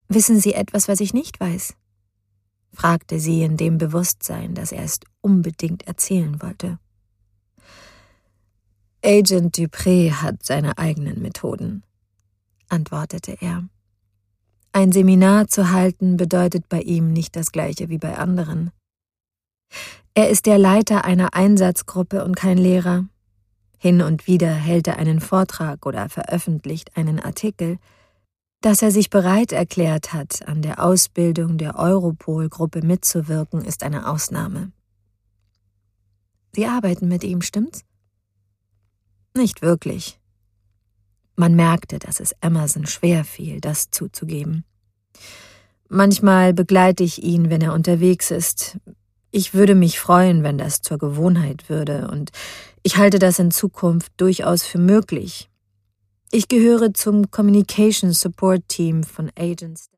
»Wissen Sie etwas, was ich nicht weiß?« fragte sie in dem Bewusstsein, dass er es unbedingt erzählen wollte. »Agent Dupré hat seine eigenen Methoden«, antwortete er. »Ein Seminar zu halten bedeutet bei ihm nicht das Gleiche wie bei anderen. Er ist der Leiter einer Einsatzgruppe und kein Lehrer. Hin und wieder hält er einen Vortrag oder veröffentlicht einen Artikel. Dass er sich bereit erklärt hat, an der Ausbildung der Europol-Gruppe mitzuwirken, ist eine Ausnahme.« »Sie arbeiten mit ihm, stimmt's?« »Nicht wirklich.« Man merkte, dass es Emerson schwer fiel, das zuzugeben. »Manchmal begleite ich ihn, wenn er unterwegs ist. Ich würde mich freuen, wenn das zur Gewohnheit würde, und ich halte das in Zukunft durchaus für möglich. Ich gehöre zum Communication Support Team von Agents.«